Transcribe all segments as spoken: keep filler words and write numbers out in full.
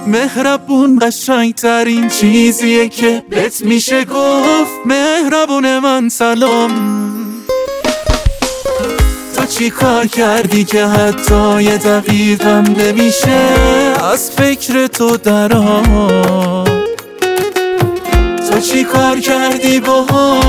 مهربون قشنگ ترین چیزیه که بهت میشه گفت. مهربون من سلام. تو چی کار کردی که حتی یه دقیقم نمیشه از فکر تو درام؟ تو چی کار کردی با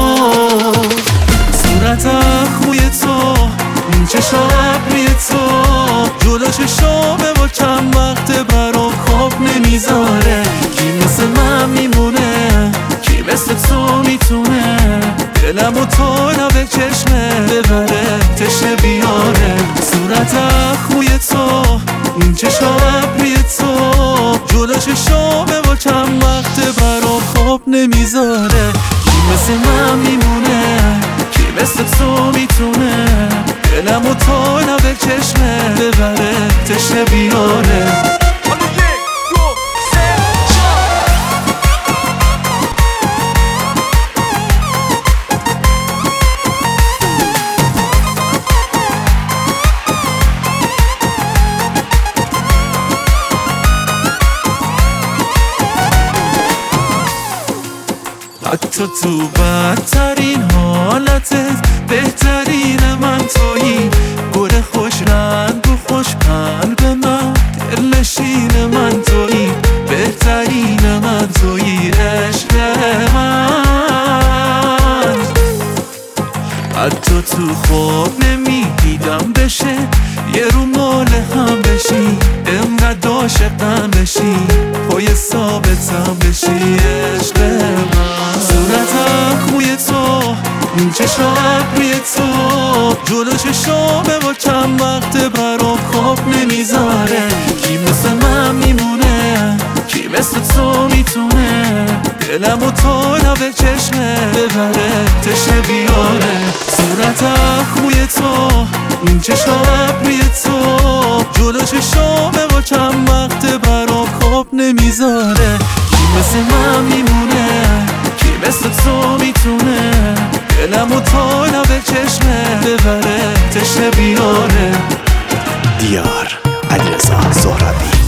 صورتم، خوی تو، این چشم ابری تو، جلو چشامه و چند وقت برام خواب نمیذاره. کی مثل من میمونه؟ کی مثل تو میتونه دلم و تو لب چشمه ببره تشنه بیاره؟ صورتم، خوی تو، این چشم ابری تو، جلو چشامه و چند وقت برام خواب نمیذاره. کی مثل من میمونه؟ کی مثل تو میتونه دلم و تو لب چشمه ببره تشنه بیاره؟ حتی تو بدترین حالتت بهترین من تویی. گل خوش رنگ و خوش قلب من، دلنشین من تویی. بهترین من تویی عشق من. حتی تو خواب نمیدیدم بشه یه رو مال هم بشی، انقدر عاشقم بشی پای ثابتم بشی عشق من. صورتم، خوی تو، این چشم ابری تو، جلو چشامه و چند وقت برام خواب نمیذاره. کی مثل من میمونه؟ کی مثل تو میتونه دلم و تو لب چشمه ببره تشنه بیاره؟ صورتم، خوی تو، این چشم ابری تو، جلو چشامه و چند وقت برام خواب نمیذاره. کی مثل من میمونه؟ کی مثل تو میتونه دلم و تو لب چشمه ببره تشنه بیاره؟ دیار علیرضا سهرابی.